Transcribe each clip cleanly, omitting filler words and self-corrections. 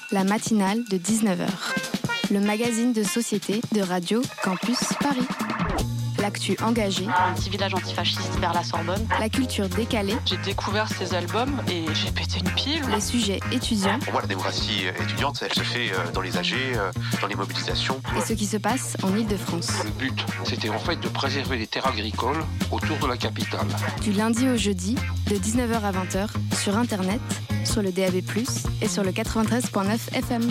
la matinale de 19h. Le magazine de société de Radio Campus Paris. L'actu engagée. Un petit village antifasciste vers la Sorbonne. La culture décalée. J'ai découvert ces albums et j'ai pété une pile. Les sujets étudiants. Pour moi, la démocratie étudiante, elle se fait dans les AG, dans les mobilisations. Et ce qui se passe en Île-de-France. Le but, c'était en fait de préserver les terres agricoles autour de la capitale. Du lundi au jeudi, de 19h à 20h, sur Internet, sur le DAB+, et sur le 93.9 FM.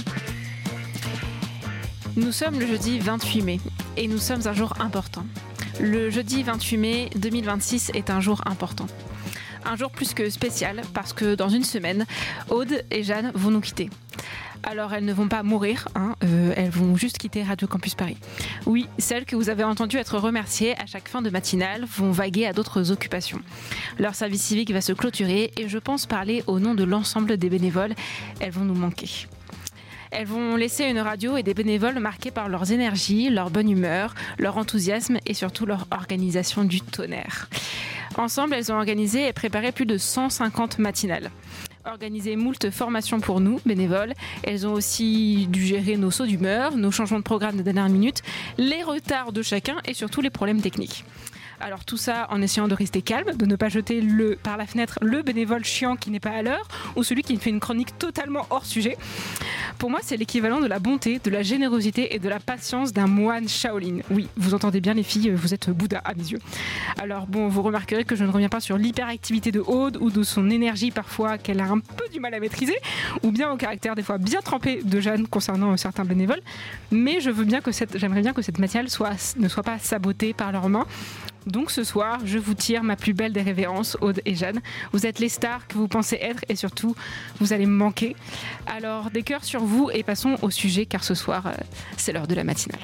Nous sommes le jeudi 28 mai et nous sommes un jour important. Le jeudi 28 mai 2026 est un jour important. Un jour plus que spécial parce que dans une semaine, Aude et Jeanne vont nous quitter. Alors elles ne vont pas mourir, elles vont juste quitter Radio Campus Paris. Oui, celles que vous avez entendues être remerciées à chaque fin de matinale vont vaguer à d'autres occupations. Leur service civique va se clôturer et je pense parler au nom de l'ensemble des bénévoles. Elles vont nous manquer. Elles vont laisser une radio et des bénévoles marqués par leurs énergies, leur bonne humeur, leur enthousiasme et surtout leur organisation du tonnerre. Ensemble, elles ont organisé et préparé plus de 150 matinales. Organisé moult formations pour nous, bénévoles. Elles ont aussi dû gérer nos sauts d'humeur, nos changements de programme de dernière minute, les retards de chacun et surtout les problèmes techniques. Alors tout ça en essayant de rester calme, de ne pas jeter par la fenêtre le bénévole chiant qui n'est pas à l'heure ou celui qui fait une chronique totalement hors sujet. Pour moi, c'est l'équivalent de la bonté, de la générosité et de la patience d'un moine Shaolin. Oui, vous entendez bien les filles, vous êtes Bouddha à mes yeux. Alors bon, vous remarquerez que je ne reviens pas sur l'hyperactivité de Aude ou de son énergie parfois qu'elle a un peu du mal à maîtriser, ou bien au caractère des fois bien trempé de Jeanne concernant certains bénévoles. Mais j'aimerais bien que cette matinale ne soit pas sabotée par leurs mains. Donc ce soir, je vous tire ma plus belle des révérences, Aude et Jeanne. Vous êtes les stars que vous pensez être et surtout, vous allez me manquer. Alors des cœurs sur vous et passons au sujet car ce soir, c'est l'heure de la matinale.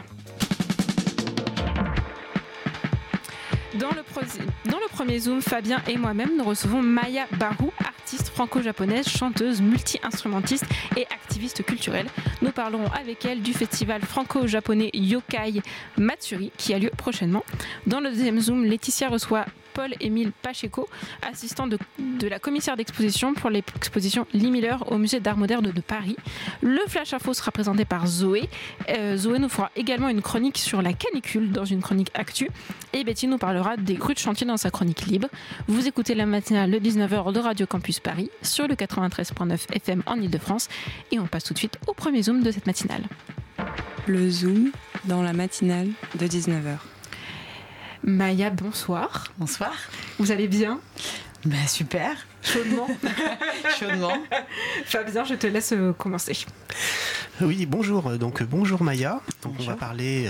Dans le premier Zoom, Fabien et moi-même, nous recevons Maya Barou, artiste franco-japonaise, chanteuse, multi-instrumentiste et activiste culturelle. Nous parlerons avec elle du festival franco-japonais Yokai Matsuri qui a lieu prochainement. Dans le deuxième Zoom, Laetitia reçoit Paul-Émile Pacheco, assistant de la commissaire d'exposition pour l'exposition Lee Miller au musée d'art moderne de Paris. Le Flash Info sera présenté par Zoé. Zoé nous fera également une chronique sur la canicule dans une chronique actu. Et Betty nous parlera des crues de chantier dans sa chronique libre. Vous écoutez la matinale de 19h de Radio Campus Paris sur le 93.9 FM en Ile-de-France. Et on passe tout de suite au premier Zoom de cette matinale. Le Zoom dans la matinale de 19h. Maya, bonsoir. Bonsoir. Vous allez bien ? Ben super. Chaudement. Chaudement. Fabien, je te laisse commencer. Oui, bonjour. Donc bonjour Maya. Donc, bonjour. on va parler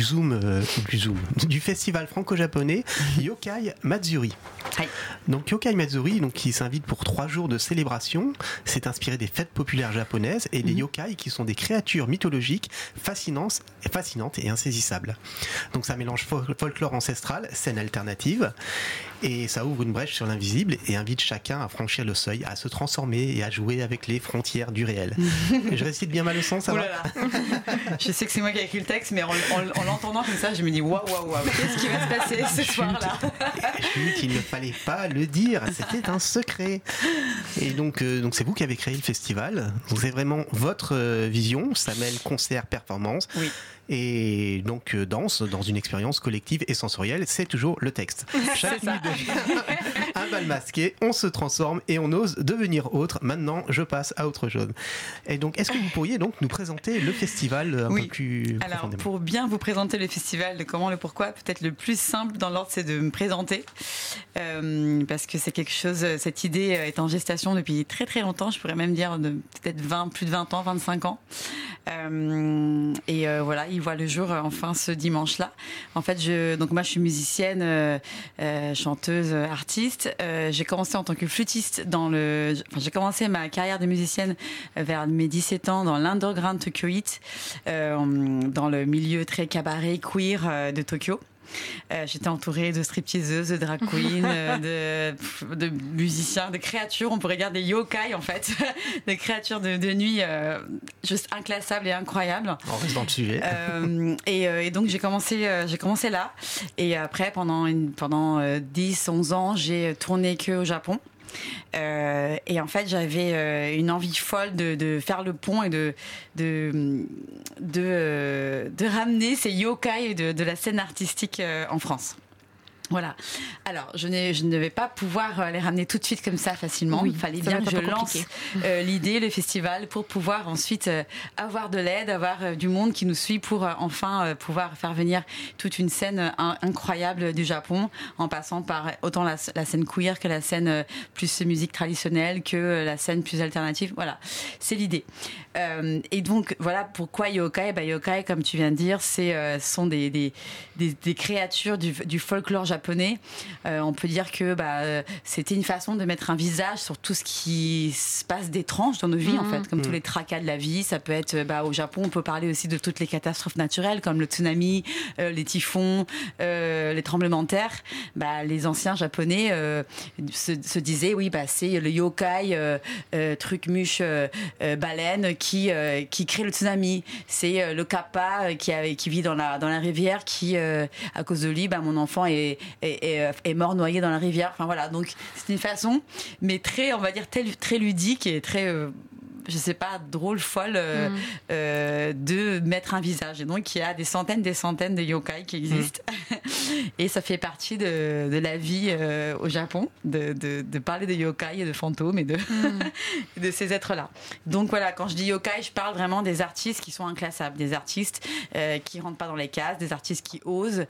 du festival franco-japonais Yokai Matsuri. Hi. Donc Yokai Matsuri, donc qui s'invite pour 3 jours de célébration. C'est inspiré des fêtes populaires japonaises et les yokai qui sont des créatures mythologiques fascinantes et insaisissables. Donc ça mélange folklore ancestral, scène alternative et ça ouvre une brèche sur l'invisible et invite chacun à franchir le seuil, à se transformer et à jouer avec les frontières du réel. Je récite bien ma leçon, ça va ? Je sais que c'est moi qui ai écrit le texte, mais en l'entendant comme ça, je me dis waouh, qu'est-ce qui va se passer ce soir-là ? Chut, il ne fallait pas le dire, c'était un secret. Et donc c'est vous qui avez créé le festival. Donc c'est vraiment votre vision, ça mêle concert, performance. Oui. Et donc danse dans une expérience collective et sensorielle, c'est toujours le texte. Chaque nuit devient un bal masqué, on se transforme et on ose devenir autre. Maintenant, je passe à autre chose. Et donc, est-ce que vous pourriez donc nous présenter le festival un peu plus Alors, profondément ? pour bien vous présenter le festival, le comment, le pourquoi, peut-être le plus simple dans l'ordre, c'est de me présenter. Parce que c'est quelque chose, cette idée est en gestation depuis très très longtemps, je pourrais même dire peut-être plus de 20 ans, 25 ans. Voilà, il voit le jour enfin ce dimanche-là. En fait, donc moi je suis musicienne, chanteuse, artiste. J'ai commencé en tant que flûtiste j'ai commencé ma carrière de musicienne vers mes 17 ans dans l'underground tokyoïte, dans le milieu très cabaret queer de Tokyo. J'étais entourée de stripteaseuses, de drag queens, de musiciens, de créatures, on pourrait dire des yokai en fait, des créatures de nuit juste inclassables et incroyables. On reste dans le sujet. Et donc j'ai commencé là, et après pendant 10-11 ans j'ai tourné que au Japon. Et en fait, j'avais une envie folle de faire le pont et de ramener ces yokai de la scène artistique en France. Voilà. Alors, je ne vais pas pouvoir les ramener tout de suite comme ça facilement. Oui, il fallait bien que je lance l'idée, le festival, pour pouvoir ensuite avoir de l'aide, avoir du monde qui nous suit pour enfin pouvoir faire venir toute une scène incroyable du Japon, en passant par autant la scène queer que la scène plus musique traditionnelle, que la scène plus alternative. Voilà, c'est l'idée. Et donc, voilà pourquoi yokai. Yokai, comme tu viens de dire, ce sont des créatures du folklore japonais. On peut dire que c'était une façon de mettre un visage sur tout ce qui se passe d'étrange dans nos vies, en fait, comme tous les tracas de la vie. Ça peut être, au Japon, on peut parler aussi de toutes les catastrophes naturelles, comme le tsunami, les typhons, les tremblements de terre. Les anciens japonais se disaient, oui, c'est le yokai, truc mûche, baleine, qui crée le tsunami. C'est le kappa qui vit dans la rivière, qui, à cause de lui, mon enfant est mort noyé dans la rivière. Enfin voilà, donc c'est une façon, mais très, on va dire, très ludique et très je sais pas, drôle, folle, de mettre un visage. Et donc, il y a des centaines de yokai qui existent. Et ça fait partie de la vie au Japon, de parler de yokai et de fantômes et de ces êtres-là. Donc voilà, quand je dis yokai, je parle vraiment des artistes qui sont inclassables, des artistes qui rentrent pas dans les cases, des artistes qui osent,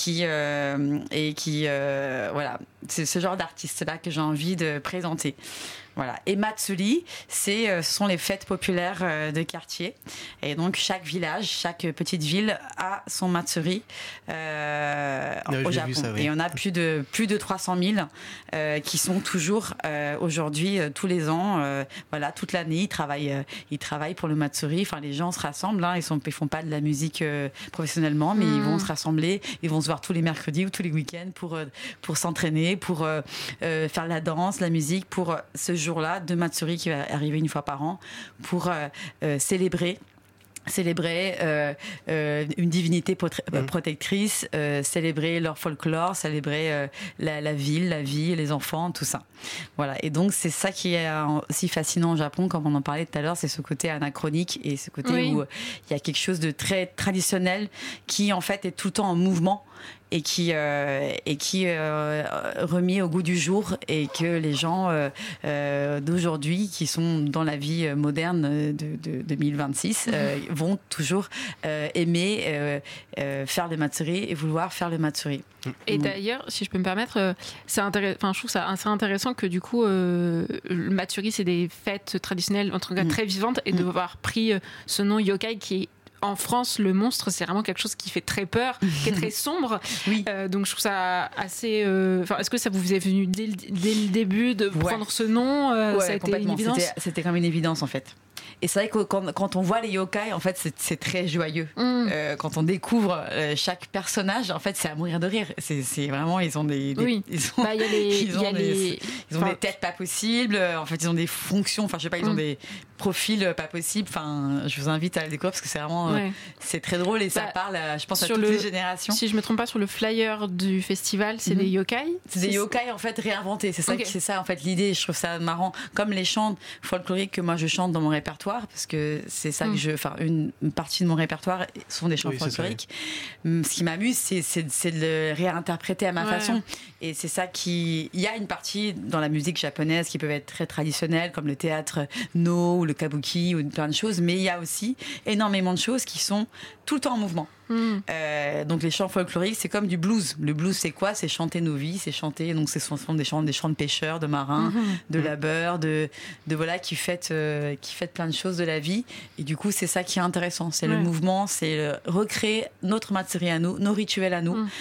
voilà. C'est ce genre d'artistes-là que j'ai envie de présenter. Voilà. Et Matsuri, ce sont les fêtes populaires de quartier. Et donc, chaque village, chaque petite ville a son Matsuri au Japon. Ça, oui. Et on a plus de 300 000 qui sont toujours aujourd'hui, tous les ans, voilà, toute l'année, ils travaillent pour le Matsuri. Enfin, les gens se rassemblent, hein, ils font pas de la musique professionnellement, mais ils vont se rassembler, ils vont se voir tous les mercredis ou tous les week-ends pour s'entraîner, pour faire la danse, la musique, pour ce jour-là de Matsuri qui va arriver une fois par an pour célébrer une divinité protectrice, célébrer leur folklore, célébrer la ville, la vie, les enfants, tout ça. Voilà. Et donc, c'est ça qui est aussi fascinant au Japon, comme on en parlait tout à l'heure, c'est ce côté anachronique et ce côté où il y a quelque chose de très traditionnel qui, en fait, est tout le temps en mouvement et qui remis au goût du jour, et que les gens d'aujourd'hui qui sont dans la vie moderne de 2026 vont toujours aimer faire le Matsuri et vouloir faire le Matsuri. Et d'ailleurs, si je peux me permettre, je trouve ça assez intéressant que du coup, le Matsuri, c'est des fêtes traditionnelles, en tout cas très vivantes, et d'avoir pris ce nom yokai qui est en France, le monstre, c'est vraiment quelque chose qui fait très peur, qui est très sombre. Oui. Donc je trouve ça assez. Est-ce que ça vous est venu dès le début de prendre ce nom ça a été une évidence. C'était comme une évidence en fait. Et c'est vrai que quand on voit les yokai, en fait, c'est très joyeux. Quand on découvre chaque personnage, en fait, c'est à mourir de rire. C'est vraiment, ils ont des ils ont des têtes pas possibles. En fait, ils ont des fonctions. Enfin, je sais pas, ils ont des profils pas possibles. Enfin, je vous invite à le découvrir parce que c'est vraiment, c'est très drôle et ça parle, je pense, à toutes les générations. Si je me trompe pas, sur le flyer du festival, c'est des yokai. C'est des yokai en fait réinventés. C'est ça, c'est ça en fait l'idée. Je trouve ça marrant. Comme les chants folkloriques que moi je chante dans mon répertoire, parce que c'est ça que une partie de mon répertoire sont des chants folkloriques. Ce qui m'amuse, c'est de le réinterpréter à ma façon. Et c'est ça il y a une partie dans la musique japonaise qui peut être très traditionnelle, comme le théâtre no ou le kabuki ou plein de choses, mais il y a aussi énormément de choses qui sont tout le temps en mouvement. Donc les chants folkloriques, c'est comme du blues. Le blues, c'est quoi? C'est chanter nos vies, c'est chanter. Donc ce sont des chants de pêcheurs, de marins, de labeurs, de voilà, qui fêtent plein de choses de la vie. Et du coup, c'est ça qui est intéressant. C'est le mouvement, c'est recréer notre Matsuri à nous, nos rituels à nous,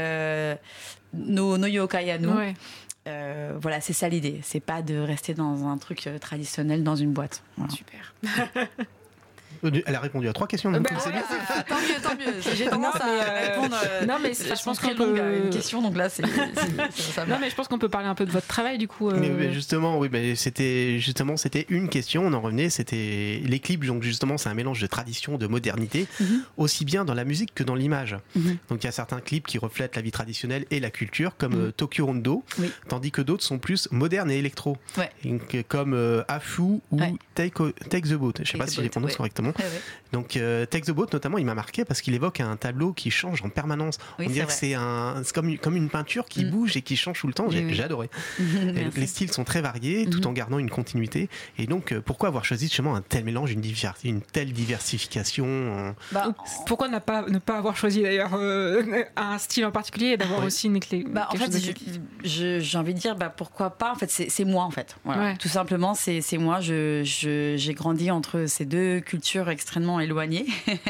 nos yokai à nous. Voilà, c'est ça l'idée. C'est pas de rester dans un truc traditionnel dans une boîte. Voilà. Super. Elle a répondu à 3 questions. Donc c'est bien. Tant mieux. J'ai tendance à répondre. Non, mais je pense qu'on peut à une question, donc là, ça non, mais je pense qu'on peut parler un peu de votre travail, du coup. Mais justement, oui, c'était une question. On en revenait. C'était les clips. Donc justement, c'est un mélange de tradition, de modernité, aussi bien dans la musique que dans l'image. Donc il y a certains clips qui reflètent la vie traditionnelle et la culture, comme Tokyo Rondo, tandis que d'autres sont plus modernes et électro, comme Afu ou Take the Boat. Je sais pas si je les prononce correctement. Donc Take the Boat, notamment, il m'a marqué parce qu'il évoque un tableau qui change en permanence. On dirait que c'est comme une peinture qui bouge et qui change tout le temps. J'ai adoré. Les styles sont très variés, tout en gardant une continuité. Et donc, pourquoi avoir choisi justement un tel mélange, une telle diversification Pourquoi ne pas avoir choisi d'ailleurs un style en particulier et d'avoir aussi une clé en fait, j'ai envie de dire pourquoi pas. En fait, c'est moi en fait. Voilà. Tout simplement, c'est moi. J'ai grandi entre ces deux cultures extrêmement éloignées.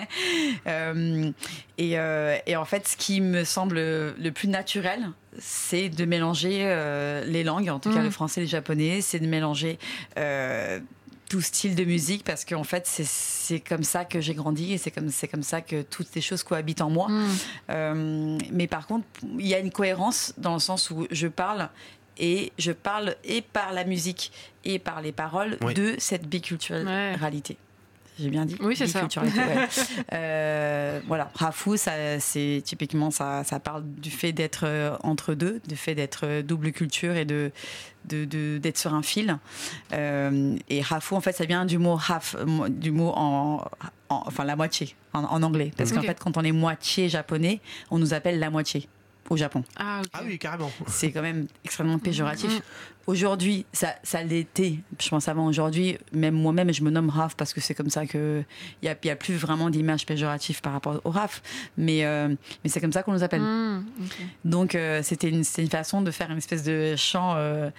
Et en fait, ce qui me semble le plus naturel, c'est de mélanger les langues, en tout cas le français et le japonais. C'est de mélanger tout style de musique, parce qu'en fait c'est comme ça que j'ai grandi et c'est comme ça que toutes ces choses cohabitent en moi. Mais par contre, il y a une cohérence dans le sens où je parle et par la musique et par les paroles de cette biculturalité. J'ai bien dit. Oui, c'est ça. Voilà, Rafu, c'est typiquement ça parle du fait d'être entre deux, du fait d'être double culture et d'être sur un fil. Et Rafu, en fait, ça vient du mot half, du mot enfin la moitié en anglais, parce qu'en fait, quand on est moitié japonais, on nous appelle la moitié au Japon. Ah oui, carrément. C'est quand même extrêmement péjoratif. Aujourd'hui, ça l'était. Je pense avant aujourd'hui, même moi-même, je me nomme Raf parce que c'est comme ça que il y a plus vraiment d'image péjorative par rapport au Raf. Mais c'est comme ça qu'on nous appelle. Donc c'était une façon de faire une espèce de chant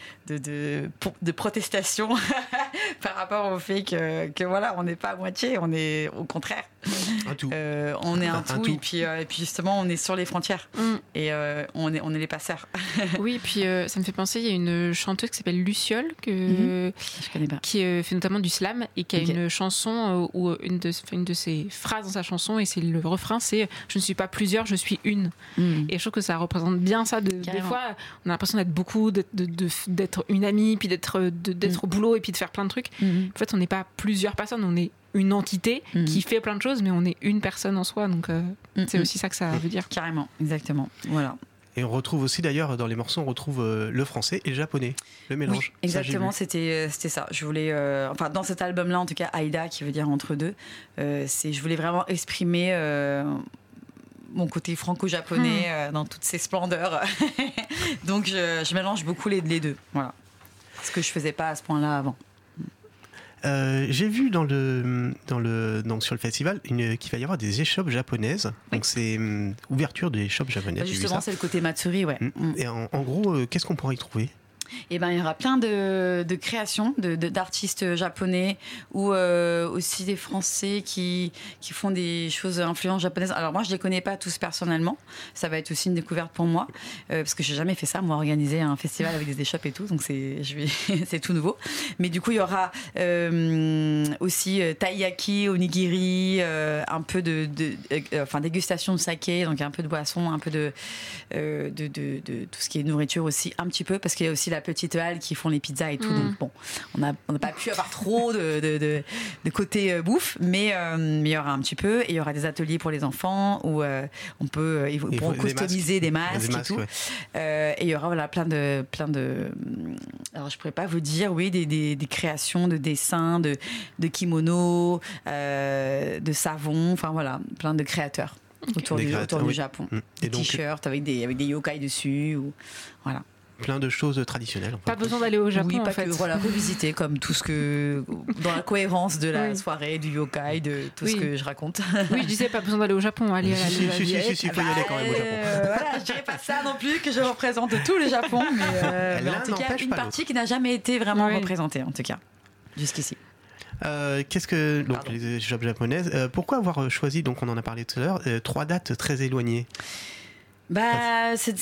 de protestation par rapport au fait que voilà, on n'est pas à moitié, on est au contraire. Un tout. On est un tout. Et puis justement, on est sur les frontières et on est les passeurs. Oui, et puis ça me fait penser, il y a une chanteuse qui s'appelle Luciole, je connais pas, qui fait notamment du slam et qui a une chanson où une de ses phrases dans sa chanson, et c'est le refrain, c'est « Je ne suis pas plusieurs, je suis une ». Et je trouve que ça représente bien ça. Des fois, on a l'impression d'être beaucoup, d'être une amie, puis d'être au boulot et puis de faire plein de trucs. En fait, on n'est pas plusieurs personnes, on est une entité qui fait plein de choses, mais on est une personne en soi, donc c'est aussi ça que ça veut dire. Carrément, exactement, voilà. Et on retrouve aussi d'ailleurs dans les morceaux, on retrouve le français et le japonais, le mélange. Oui, exactement, c'était ça. Je voulais, enfin dans cet album-là, en tout cas, Aïda, qui veut dire entre deux, je voulais vraiment exprimer mon côté franco-japonais dans toutes ses splendeurs. Donc je mélange beaucoup les deux, voilà. Ce que je faisais pas à ce point-là avant. J'ai vu donc sur le festival qu'il va y avoir des échoppes japonaises. Donc c'est ouverture des échoppes japonaises. Justement, c'est le côté Matsuri, ouais. Et en gros, qu'est-ce qu'on pourrait y trouver ? Eh ben, il y aura plein de créations d'artistes japonais ou aussi des Français qui font des choses influences japonaises. Alors moi, je les connais pas tous personnellement. Ça va être aussi une découverte pour moi parce que j'ai jamais fait ça, moi, organiser un festival avec des échoppes et tout. Donc c'est tout nouveau. Mais du coup, il y aura aussi taiyaki, onigiri, un peu enfin dégustation de saké, donc un peu de boisson, un peu de tout ce qui est nourriture aussi, un petit peu, parce qu'il y a aussi la petite halle qui font les pizzas et tout. Donc bon, on n'a pas pu avoir trop de côté bouffe, mais il y aura un petit peu, et il y aura des ateliers pour les enfants où ils pourront customiser des masques et tout. Ouais. Et il y aura voilà plein de alors je pourrais pas vous dire, oui, des créations de dessins, de kimonos, de savons, enfin voilà, plein de créateurs autour du Japon. Des t-shirts avec des yokai dessus, ou voilà. Plein de choses traditionnelles. Pas besoin d'aller au Japon, oui, en fait. Voilà, revisiter comme tout ce que... Dans la cohérence de la soirée, du yokai, de tout ce que je raconte. Oui, je disais pas besoin d'aller au Japon. Aller à Si, il faut y aller quand même au Japon. Voilà, je dirais pas ça non plus, que je représente tout le Japon, mais en tout cas, une partie qui n'a jamais été vraiment représentée, en tout cas, jusqu'ici. Les échoppes japonaises, pourquoi avoir choisi, donc on en a parlé tout à l'heure, 3 dates très éloignées ?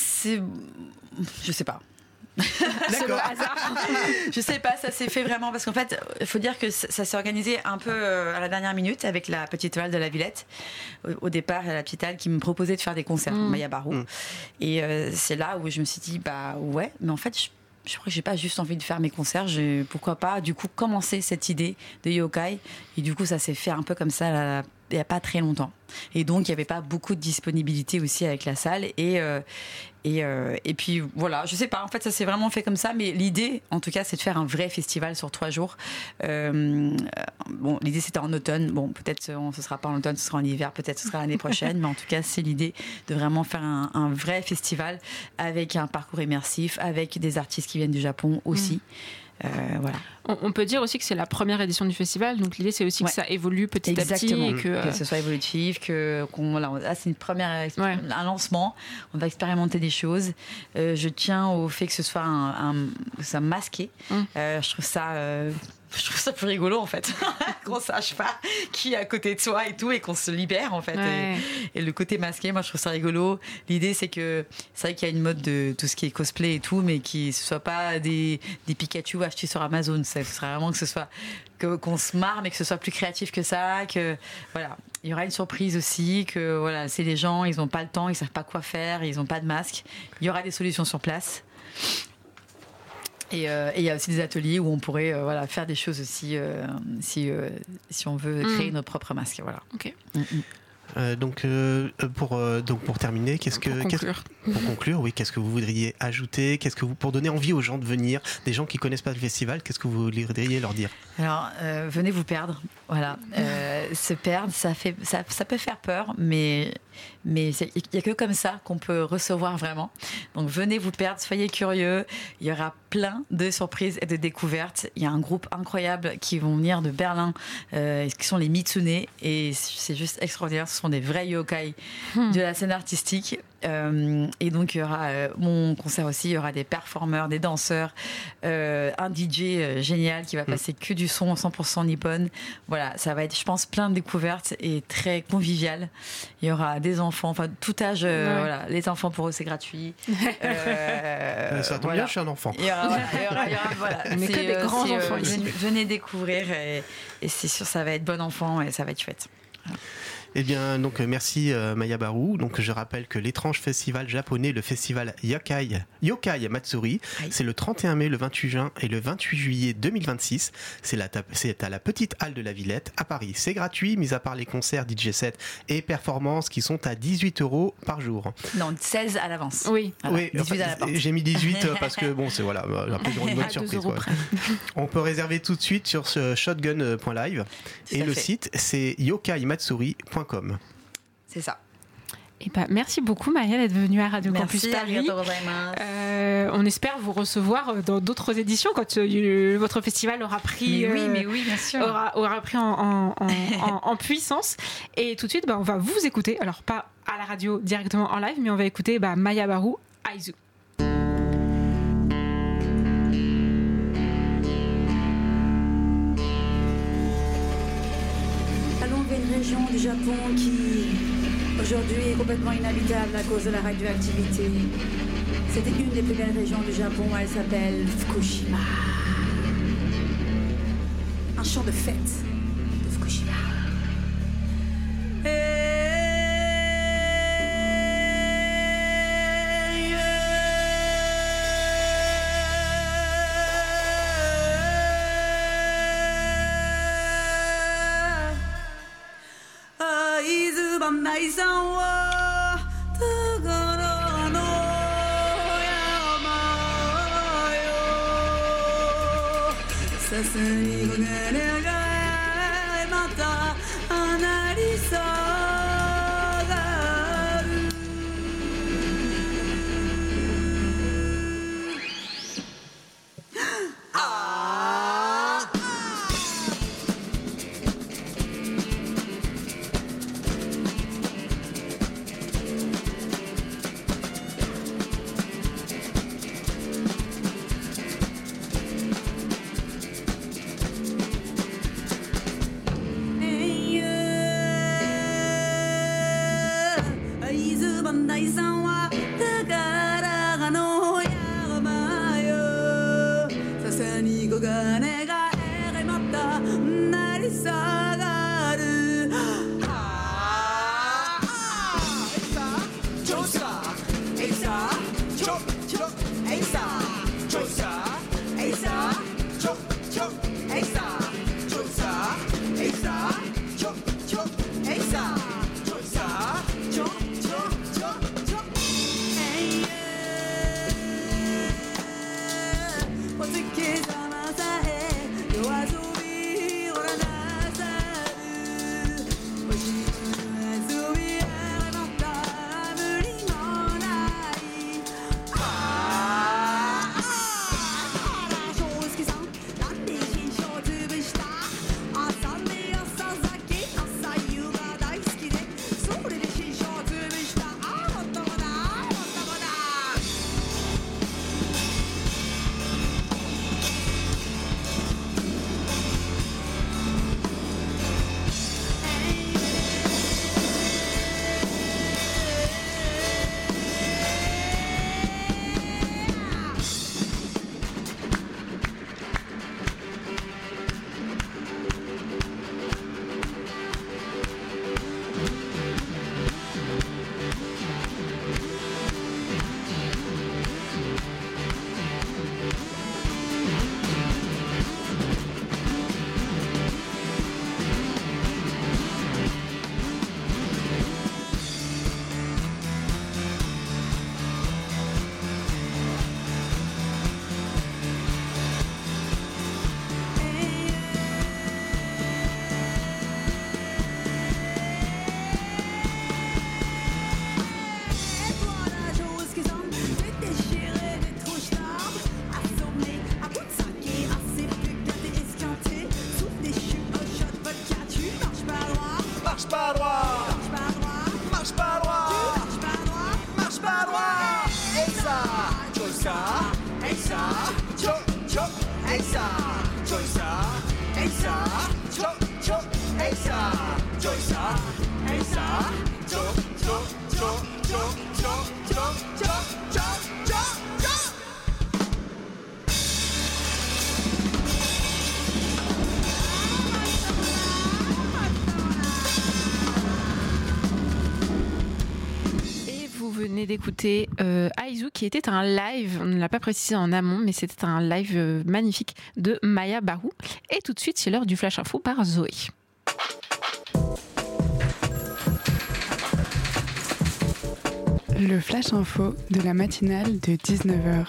Je sais pas. C'est le hasard. Je sais pas, ça s'est fait vraiment parce qu'en fait, il faut dire que ça s'est organisé un peu à la dernière minute avec la petite halle de la Villette. Au départ, il y a la petite halle qui me proposait de faire des concerts, Maya Barou. Et c'est là où je me suis dit, bah ouais, mais en fait, je crois que j'ai pas juste envie de faire mes concerts, pourquoi pas du coup commencer cette idée de Yokai. Et du coup, ça s'est fait un peu comme ça il n'y a pas très longtemps. Et donc, il n'y avait pas beaucoup de disponibilité aussi avec la salle. Et puis, voilà, je sais pas, en fait, ça s'est vraiment fait comme ça. Mais l'idée, en tout cas, c'est de faire un vrai festival sur 3 jours. Bon, l'idée, c'était en automne. Bon, peut-être ce sera pas en automne, ce sera en hiver, peut-être ce sera l'année prochaine. Mais en tout cas, c'est l'idée de vraiment faire un vrai festival avec un parcours immersif, avec des artistes qui viennent du Japon aussi. Voilà. On peut dire aussi que c'est la première édition du festival, donc l'idée c'est aussi que ça évolue petit à petit et que ce soit évolutif, là, c'est une première un lancement, on va expérimenter des choses. Je tiens au fait que ce soit ça masqué. Je trouve ça plus rigolo en fait qu'on sache pas qui est à côté de soi et tout, et qu'on se libère en fait. Et le côté masqué, moi je trouve ça rigolo. L'idée c'est vrai qu'il y a une mode de tout ce qui est cosplay et tout, mais qui ce soit pas des Pikachu achetés sur Amazon. Ce serait vraiment que ce soit qu'on se marre, mais que ce soit plus créatif que ça, que voilà, il y aura une surprise aussi, que voilà, c'est les gens, ils n'ont pas le temps, ils savent pas quoi faire, ils n'ont pas de masque, il y aura des solutions sur place. Et il y a aussi des ateliers où on pourrait faire des choses aussi si on veut créer notre propre masque. Voilà. Ok. Pour terminer, pour conclure, oui, qu'est-ce que vous voudriez ajouter, pour donner envie aux gens de venir, des gens qui connaissent pas le festival, qu'est-ce que vous voudriez leur dire? Alors, venez vous perdre, voilà. Se perdre, ça peut faire peur, mais il n'y a que comme ça qu'on peut recevoir vraiment. Donc venez vous perdre, soyez curieux. Il y aura plein de surprises et de découvertes. Il y a un groupe incroyable qui vont venir de Berlin, qui sont les Mitsune, et c'est juste extraordinaire. Ce sont des vrais yokai de la scène artistique. Et donc il y aura mon concert aussi, il y aura des performeurs, des danseurs, un DJ génial qui va passer que du son 100% nippon. Voilà, ça va être, je pense, plein de découvertes et très convivial. Il y aura des enfants, enfin tout âge, voilà, les enfants pour eux c'est gratuit. Ça tombe bien, je suis un enfant. Il y aura mais que des grands enfants ici. Venez découvrir et c'est sûr ça va être bon enfant et ça va être chouette. Voilà. Eh bien, donc merci Maya Barou. Donc je rappelle que l'étrange festival japonais, le festival Yokai Matsuri, c'est le 31 mai, le 28 juin et le 28 juillet 2026. C'est à la petite halle de la Villette à Paris. C'est gratuit, mis à part les concerts, DJ set et performances qui sont à 18 € par jour. Non, 16 à l'avance. Oui. Voilà, oui, 18 à la porte. J'ai mis 18 parce que bon, c'est voilà, après j'aurai une bonne surprise. On peut réserver tout de suite sur ce shotgun.live et le site c'est yokaimatsuri.com. C'est ça. Et merci beaucoup Maria d'être venue à Radio Campus Paris. On espère vous recevoir dans d'autres éditions quand votre festival aura pris, mais oui, bien sûr. aura pris en puissance. Et tout de suite, on va vous écouter. Alors pas à la radio directement en live, mais on va écouter Maya Barou, Aizu. Région du Japon qui aujourd'hui est complètement inhabitable à cause de la radioactivité. C'était une des plus belles régions du Japon, elle s'appelle Fukushima. Un champ de fête de Fukushima. D'écouter Aizu, qui était un live, on ne l'a pas précisé en amont, mais c'était un live magnifique de Maya Barou. Et tout de suite, c'est l'heure du Flash Info par Zoé. Le Flash Info de la matinale de 19h.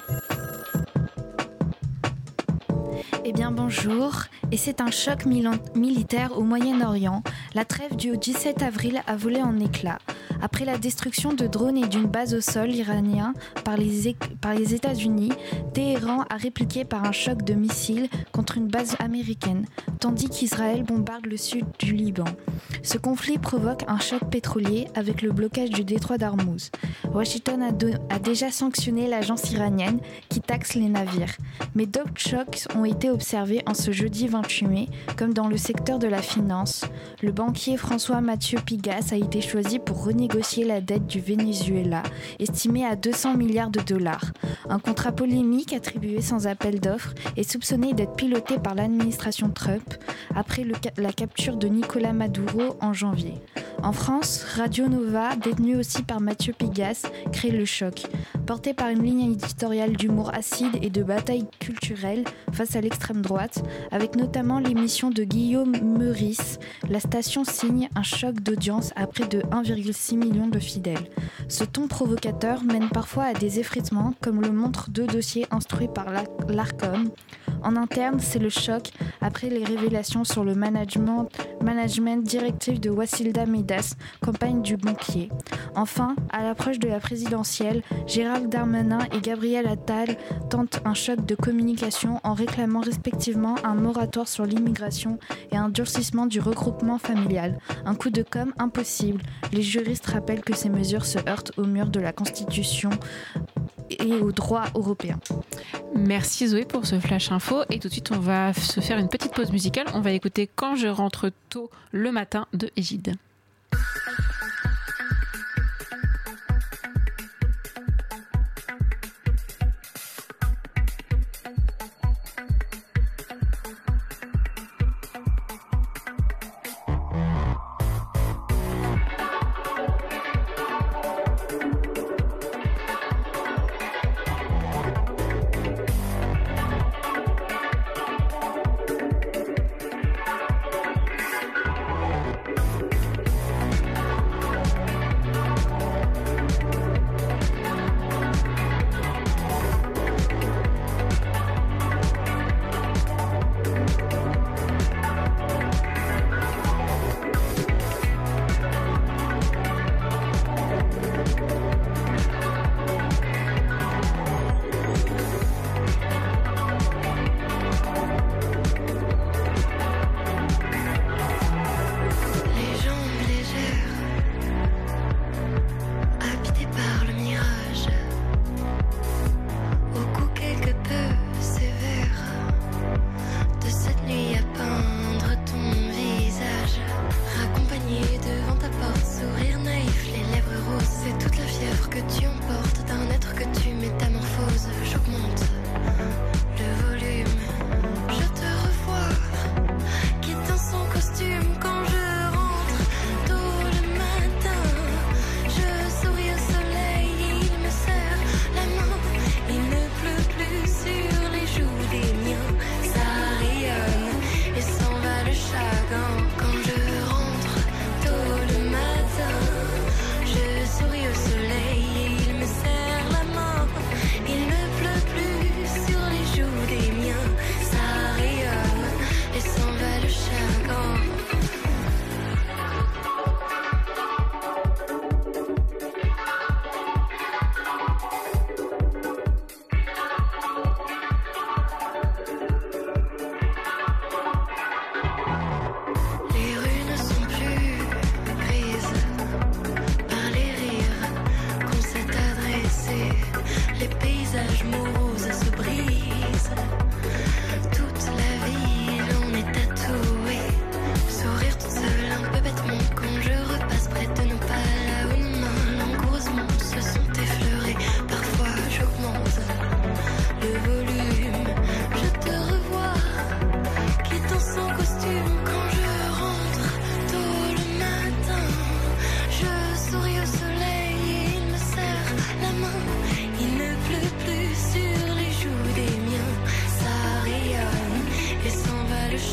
Eh bien bonjour, et c'est un choc militaire au Moyen-Orient. La trêve du 17 avril a volé en éclats. Après la destruction de drones et d'une base au sol iranien par les États-Unis, Téhéran a répliqué par un choc de missiles contre une base américaine, tandis qu'Israël bombarde le sud du Liban. Ce conflit provoque un choc pétrolier avec le blocage du détroit d'Ormuz. Washington a déjà sanctionné l'agence iranienne qui taxe les navires. Mais d'autres chocs ont été observés en ce jeudi 28 mai, comme dans le secteur de la finance. Le banquier François Mathieu Pigas a été choisi pour renégocier la dette du Venezuela, estimée à 200 milliards de dollars. Un contrat polémique attribué sans appel d'offres est soupçonné d'être piloté par l'administration Trump après la capture de Nicolas Maduro en janvier. En France, Radio Nova, détenue aussi par Mathieu Pigas, crée le choc. Portée par une ligne éditoriale d'humour acide et de bataille culturelle face à l'extrême droite, avec notamment l'émission de Guillaume Meurice, la station signe un choc d'audience à près de 1,6 million de fidèles. Ce ton provocateur mène parfois à des effritements, comme le montrent 2 dossiers instruits par l'Arcom. En interne, c'est le choc après les révélations sur le management directif de Wassilda Medas, campagne du banquier. Enfin, à l'approche de la présidentielle, Gérald Darmanin et Gabriel Attal tentent un choc de communication en réclamant respectivement un moratoire sur l'immigration et un durcissement du regroupement familial. Un coup de com' impossible. Les juristes rappellent que ces mesures se heurtent au mur de la Constitution et au droit européen. Merci Zoé pour ce flash info, et tout de suite on va se faire une petite pause musicale. On va écouter Quand je rentre tôt le matin de Égide.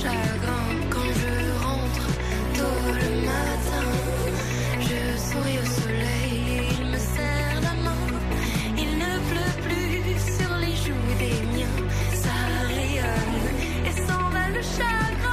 chagrin. Quand je rentre tôt le matin, je souris au soleil, il me serre la main. Il ne pleut plus sur les joues des miens, ça rayonne et s'en va le chagrin.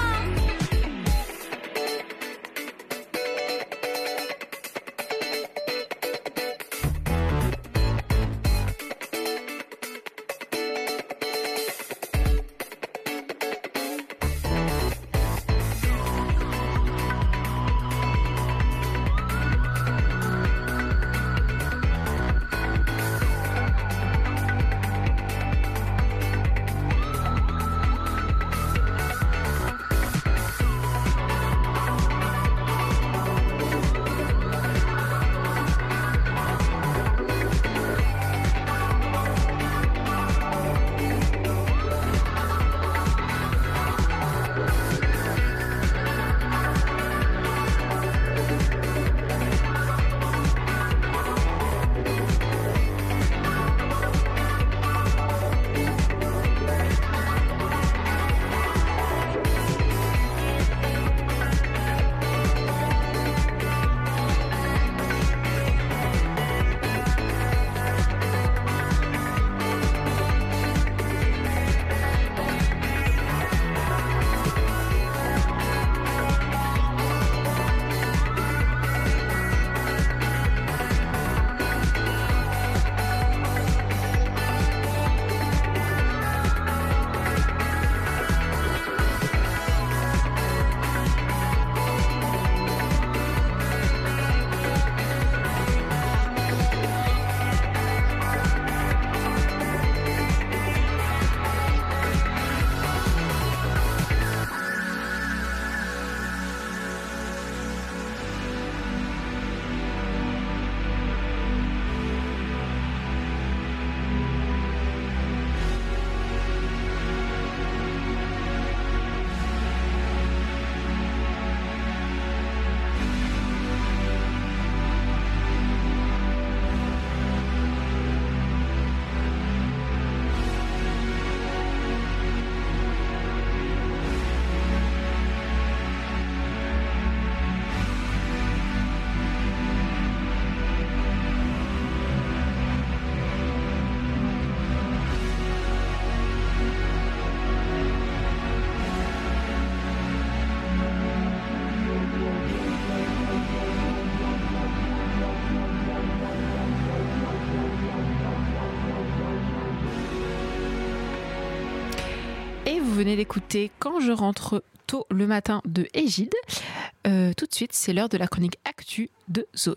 Vous venez d'écouter Quand je rentre tôt le matin de Égide. Tout de suite, c'est l'heure de la chronique Actu de Zoé.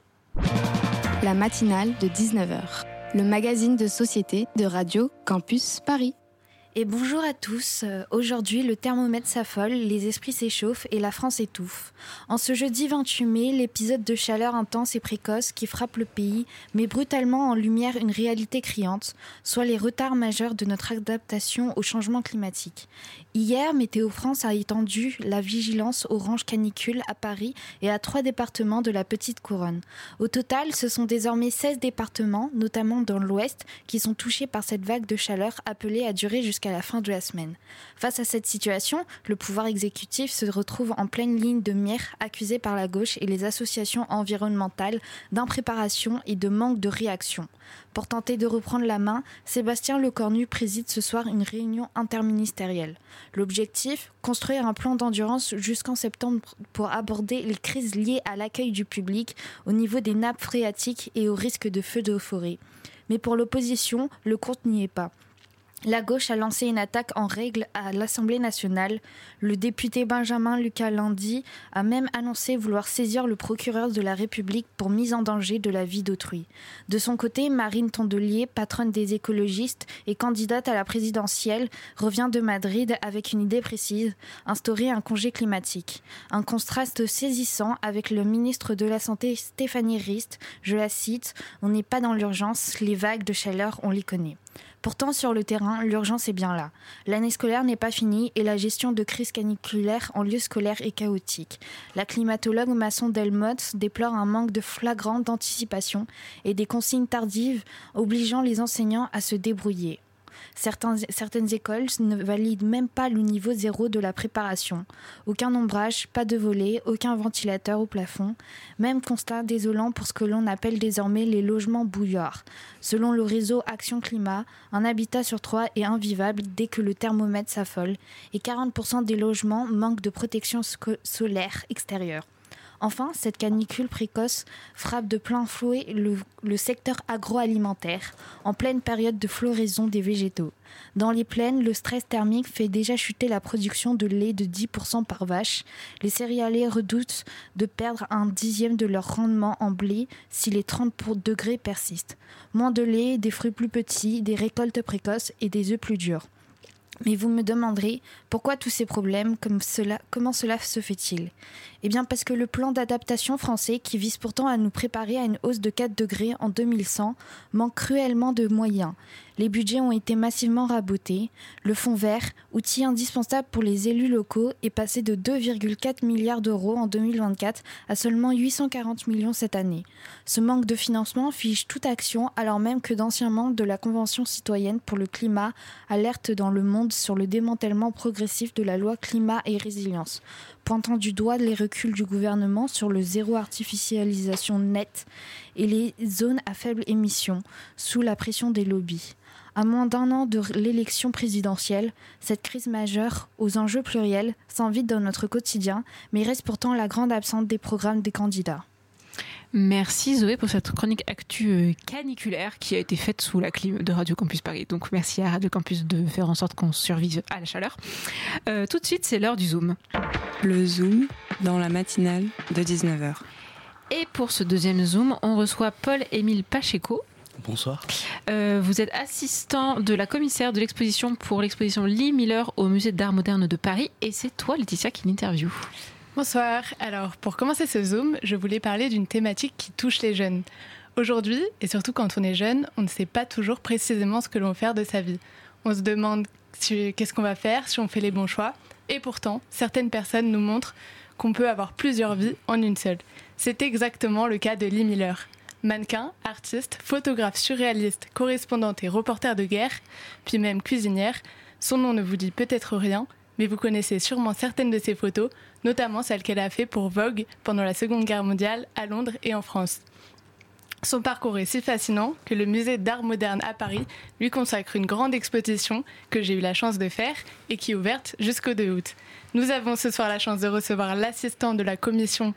La matinale de 19h, le magazine de société de Radio Campus Paris. Et bonjour à tous. Aujourd'hui, le thermomètre s'affole, les esprits s'échauffent et la France étouffe. En ce jeudi 28 mai, l'épisode de chaleur intense et précoce qui frappe le pays met brutalement en lumière une réalité criante, soit les retards majeurs de notre adaptation au changement climatique. Hier, Météo France a étendu la vigilance orange canicule à Paris et à 3 départements de la Petite Couronne. Au total, ce sont désormais 16 départements, notamment dans l'Ouest, qui sont touchés par cette vague de chaleur appelée à durer jusqu'à la fin de la semaine. Face à cette situation, le pouvoir exécutif se retrouve en pleine ligne de mire, accusé par la gauche et les associations environnementales d'impréparation et de manque de réaction. Pour tenter de reprendre la main, Sébastien Lecornu préside ce soir une réunion interministérielle. L'objectif, construire un plan d'endurance jusqu'en septembre pour aborder les crises liées à l'accueil du public au niveau des nappes phréatiques et au risque de feux de forêt. Mais pour l'opposition, le compte n'y est pas. La gauche a lancé une attaque en règle à l'Assemblée nationale. Le député Benjamin Lucas Landi a même annoncé vouloir saisir le procureur de la République pour mise en danger de la vie d'autrui. De son côté, Marine Tondelier, patronne des écologistes et candidate à la présidentielle, revient de Madrid avec une idée précise, instaurer un congé climatique. Un contraste saisissant avec le ministre de la Santé Stéphanie Rist. Je la cite, « On n'est pas dans l'urgence, les vagues de chaleur, on les connaît ». Pourtant, sur le terrain, l'urgence est bien là. L'année scolaire n'est pas finie et la gestion de crise caniculaire en lieu scolaire est chaotique. La climatologue Masson Delmotte déplore un manque de flagrant d'anticipation et des consignes tardives obligeant les enseignants à se débrouiller. Certaines écoles ne valident même pas le niveau 0 de la préparation. Aucun ombrage, pas de volet, aucun ventilateur au plafond. Même constat désolant pour ce que l'on appelle désormais les logements bouillards. Selon le réseau Action Climat, un habitat sur 3 est invivable dès que le thermomètre s'affole et 40% des logements manquent de protection solaire extérieure. Enfin, cette canicule précoce frappe de plein fouet le secteur agroalimentaire, en pleine période de floraison des végétaux. Dans les plaines, le stress thermique fait déjà chuter la production de lait de 10% par vache. Les céréaliers redoutent de perdre 1/10 de leur rendement en blé si les 30 degrés persistent. Moins de lait, des fruits plus petits, des récoltes précoces et des œufs plus durs. Mais vous me demanderez, pourquoi tous ces problèmes, comment cela se fait-il ? Eh bien parce que le plan d'adaptation français, qui vise pourtant à nous préparer à une hausse de 4 degrés en 2100, manque cruellement de moyens. Les budgets ont été massivement rabotés. Le fonds vert, outil indispensable pour les élus locaux, est passé de 2,4 milliards d'euros en 2024 à seulement 840 millions cette année. Ce manque de financement fige toute action, alors même que d'anciens membres de la Convention citoyenne pour le climat alertent dans le monde sur le démantèlement progressif de la loi climat et résilience, pointant du doigt les reculs du gouvernement sur le zéro artificialisation nette et les zones à faible émission, sous la pression des lobbies. À moins d'1 an de l'élection présidentielle, cette crise majeure, aux enjeux pluriels, s'invite dans notre quotidien, mais reste pourtant la grande absente des programmes des candidats. Merci Zoé pour cette chronique actu caniculaire qui a été faite sous la clim de Radio Campus Paris. Donc merci à Radio Campus de faire en sorte qu'on survive à la chaleur. Tout de suite, c'est l'heure du Zoom. Le Zoom dans la matinale de 19h. Et pour ce deuxième Zoom, on reçoit Paul-Émile Pacheco. Bonsoir. Vous êtes assistant de la commissaire de l'exposition pour l'exposition Lee Miller au Musée d'Art Moderne de Paris. Et c'est toi, Laetitia, qui l'interviewe. Bonsoir. Alors, pour commencer ce Zoom, je voulais parler d'une thématique qui touche les jeunes. Aujourd'hui, et surtout quand on est jeune, on ne sait pas toujours précisément ce que l'on va faire de sa vie. On se demande qu'est-ce qu'on va faire, si on fait les bons choix. Et pourtant, certaines personnes nous montrent qu'on peut avoir plusieurs vies en une seule. C'est exactement le cas de Lee Miller. Mannequin, artiste, photographe surréaliste, correspondante et reporter de guerre, puis même cuisinière, son nom ne vous dit peut-être rien, mais vous connaissez sûrement certaines de ses photos, notamment celles qu'elle a fait pour Vogue pendant la Seconde Guerre mondiale à Londres et en France. Son parcours est si fascinant que le musée d'art moderne à Paris lui consacre une grande exposition que j'ai eu la chance de faire et qui est ouverte jusqu'au 2 août. Nous avons ce soir la chance de recevoir l'assistant de la commissaire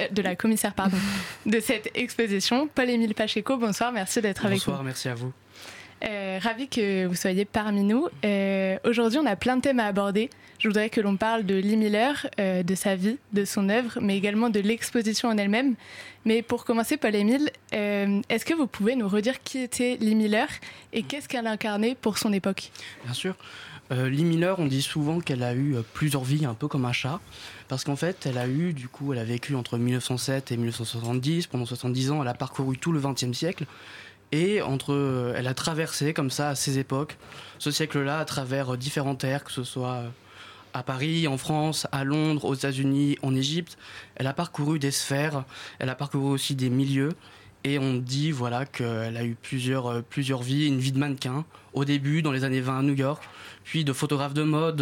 de cette exposition, Paul-Émile Pacheco. Bonsoir, merci d'être avec nous. Bonsoir, merci à vous. Ravi que vous soyez parmi nous. Aujourd'hui, on a plein de thèmes à aborder. Je voudrais que l'on parle de Lee Miller, de sa vie, de son œuvre, mais également de l'exposition en elle-même. Mais pour commencer, Paul-Émile, est-ce que vous pouvez nous redire qui était Lee Miller et qu'est-ce qu'elle incarnait pour son époque ? Bien sûr. Lee Miller, on dit souvent qu'elle a eu plusieurs vies, un peu comme un chat, parce qu'en fait, elle a vécu entre 1907 et 1970. Pendant 70 ans, elle a parcouru tout le XXe siècle. Et elle a traversé comme ça à ces époques, ce siècle-là, à travers différentes ères, que ce soit à Paris, en France, à Londres, aux États-Unis, en Égypte. Elle a parcouru des sphères, elle a parcouru aussi des milieux. Et on dit qu'elle a eu plusieurs vies, une vie de mannequin, au début, dans les années 20 à New York, puis de photographe de mode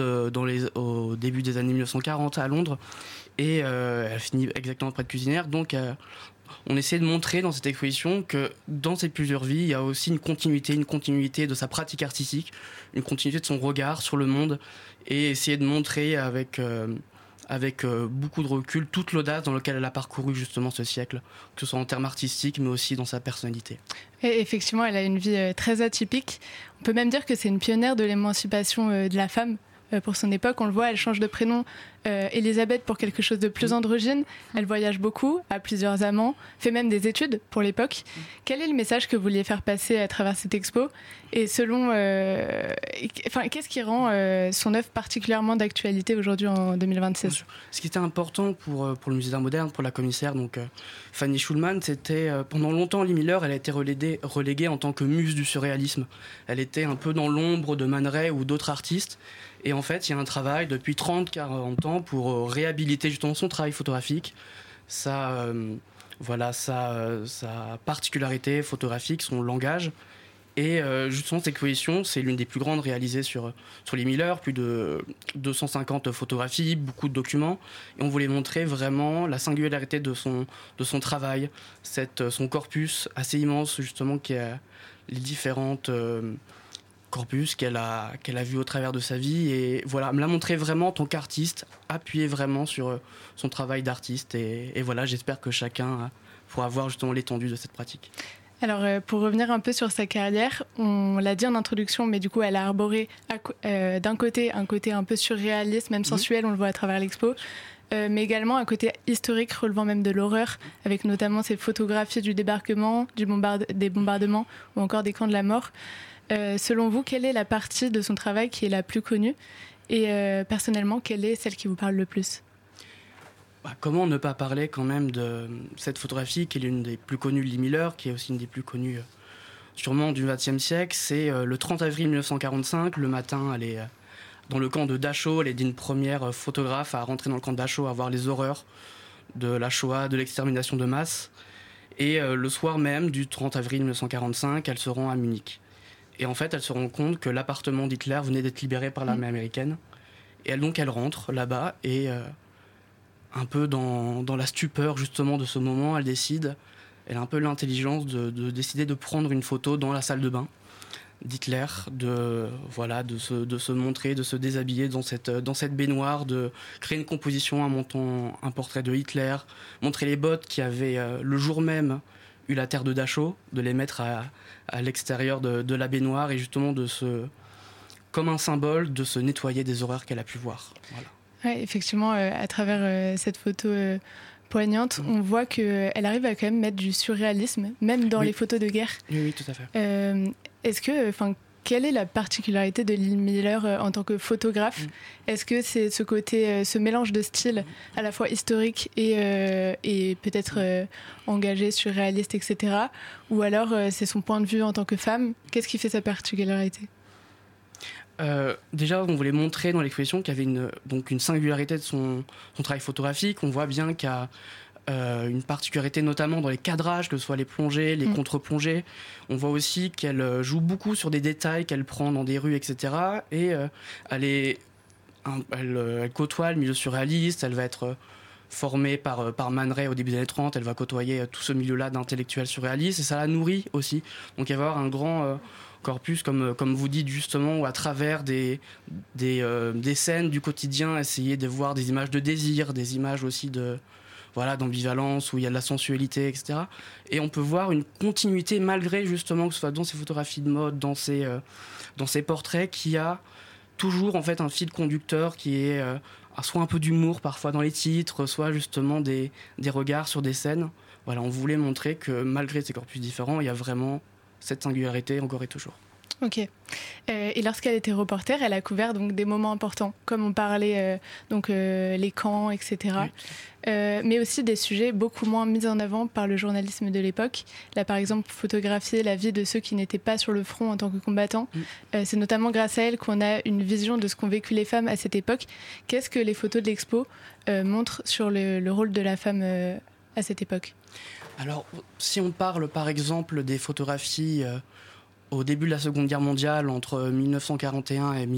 au début des années 1940 à Londres. Et elle a fini exactement près de cuisinière. Donc on essaie de montrer dans cette exposition que dans ces plusieurs vies, il y a aussi une continuité de sa pratique artistique, une continuité de son regard sur le monde, et essayer de montrer avec beaucoup de recul toute l'audace dans laquelle elle a parcouru justement ce siècle, que ce soit en termes artistiques, mais aussi dans sa personnalité. Et effectivement, elle a une vie très atypique. On peut même dire que c'est une pionnière de l'émancipation de la femme. Pour son époque, on le voit, elle change de prénom Elisabeth pour quelque chose de plus androgyne. Elle voyage beaucoup, a plusieurs amants, fait même des études pour l'époque. Quel est le message que vous vouliez faire passer à travers cette expo ? Et selon, qu'est-ce qui rend son œuvre particulièrement d'actualité aujourd'hui en 2026 ? Ce qui était important pour le musée d'art moderne, pour la commissaire, donc Fanny Schulman, c'était pendant longtemps Lee Miller, elle a été reléguée en tant que muse du surréalisme. Elle était un peu dans l'ombre de Man Ray ou d'autres artistes. Et en fait, il y a un travail depuis 30-40 ans pour réhabiliter justement son travail photographique, sa particularité photographique, son langage. Et justement, cette exposition, c'est l'une des plus grandes réalisées sur les Miller, plus de 250 photographies, beaucoup de documents. Et on voulait montrer vraiment la singularité de son travail, son corpus assez immense, justement, qui a les différentes corpus qu'elle a vu au travers de sa vie. Et voilà, me la montrer vraiment en tant qu'artiste, appuyer vraiment sur son travail d'artiste. Et voilà, j'espère que chacun pourra voir justement l'étendue de cette pratique. Alors, pour revenir un peu sur sa carrière, on l'a dit en introduction, mais du coup, elle a arboré d'un côté un côté un peu surréaliste, même sensuel, on le voit à travers l'expo, mais également un côté historique relevant même de l'horreur, avec notamment ses photographies du débarquement, des bombardements ou encore des camps de la mort. Selon vous, quelle est la partie de son travail qui est la plus connue ? Et personnellement, quelle est celle qui vous parle le plus ? Comment ne pas parler quand même de cette photographie qui est l'une des plus connues de Lee Miller, qui est aussi une des plus connues sûrement du XXe siècle. C'est le 30 avril 1945, le matin, elle est dans le camp de Dachau, elle est d'une première photographe à rentrer dans le camp de Dachau, à voir les horreurs de la Shoah, de l'extermination de masse. Et le soir même du 30 avril 1945, elle se rend à Munich. Et en fait, elle se rend compte que l'appartement d'Hitler venait d'être libéré par l'armée américaine. Et elle rentre là-bas et... un peu dans la stupeur justement de ce moment, elle a un peu l'intelligence de décider de prendre une photo dans la salle de bain d'Hitler, de se montrer, de se déshabiller dans cette baignoire, de créer une composition en montant un portrait de Hitler, montrer les bottes qui avaient le jour même eu la terre de Dachau, de les mettre à l'extérieur de la baignoire et justement comme un symbole de se nettoyer des horreurs qu'elle a pu voir. Voilà. Ouais, effectivement, à travers cette photo poignante, on voit qu'elle arrive à quand même mettre du surréalisme, même dans les photos de guerre. Oui, tout à fait. Quelle est la particularité de Lee Miller en tant que photographe ? Est-ce que c'est ce mélange de styles à la fois historique et peut-être engagé, surréaliste, etc. Ou alors c'est son point de vue en tant que femme ? Qu'est-ce qui fait sa particularité ? Déjà, on voulait montrer dans l'exposition qu'il y avait une singularité de son travail photographique. On voit bien qu'il y a une particularité notamment dans les cadrages, que ce soit les plongées, les contre-plongées. On voit aussi qu'elle joue beaucoup sur des détails qu'elle prend dans des rues, etc. Et elle côtoie le milieu surréaliste, elle va être formée par Man Ray au début des années 30, elle va côtoyer tout ce milieu-là d'intellectuels surréalistes et ça la nourrit aussi. Donc il va y avoir un grand... corpus, comme vous dites justement, où à travers des scènes du quotidien, essayer de voir des images de désir, des images aussi d'ambivalence, où il y a de la sensualité, etc. Et on peut voir une continuité, malgré justement que ce soit dans ces photographies de mode, dans ces portraits, qui a toujours en fait un fil conducteur qui est soit un peu d'humour parfois dans les titres, soit justement des regards sur des scènes. Voilà, on voulait montrer que malgré ces corpus différents, il y a vraiment cette singularité encore et toujours. Ok. Et lorsqu'elle était reporter, elle a couvert donc des moments importants, comme on parlait les camps, etc. Oui. Mais aussi des sujets beaucoup moins mis en avant par le journalisme de l'époque. Là, par exemple, photographier la vie de ceux qui n'étaient pas sur le front en tant que combattants. C'est notamment grâce à elle qu'on a une vision de ce qu'ont vécu les femmes à cette époque. Qu'est-ce que les photos de l'expo montrent sur le rôle de la femme à cette époque ? Alors, si on parle par exemple des photographies au début de la Seconde Guerre mondiale, entre 1941 et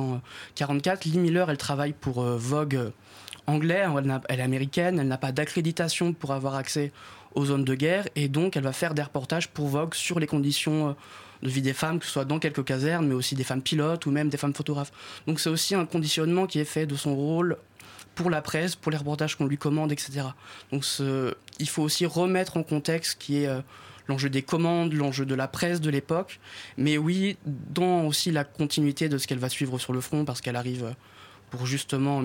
1944, Lee Miller, elle travaille pour Vogue anglais, elle est américaine, elle n'a pas d'accréditation pour avoir accès aux zones de guerre, et donc elle va faire des reportages pour Vogue sur les conditions de vie des femmes, que ce soit dans quelques casernes, mais aussi des femmes pilotes ou même des femmes photographes. Donc c'est aussi un conditionnement qui est fait de son rôle pour la presse, pour les reportages qu'on lui commande, etc. Donc il faut aussi remettre en contexte qui est l'enjeu des commandes, l'enjeu de la presse de l'époque, mais oui, dans aussi la continuité de ce qu'elle va suivre sur le front, parce qu'elle arrive pour justement